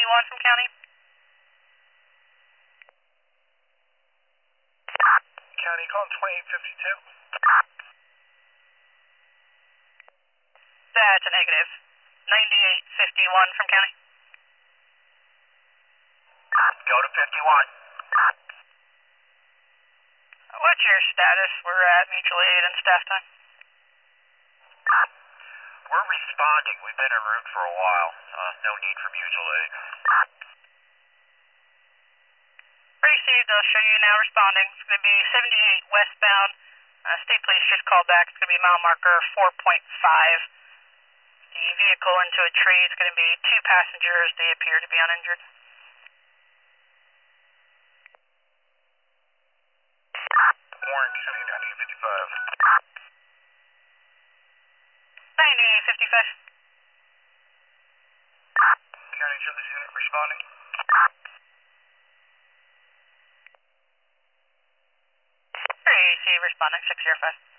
9851 from county. County, call 2852. That's a negative. 9851 from county. Go to 51. What's your status? We're at mutual aid and staff time. We're responding. We've been en route for a while. No need for mutual aid. Received, I'll show you now responding. It's going to be 78 westbound. State police just called back. It's going to be mile marker 4.5. The vehicle into a tree. It's going to be 2 passengers. They appear to be uninjured. Warren County, 9855. 9855. County Service Unit responding. Receive, responding 605.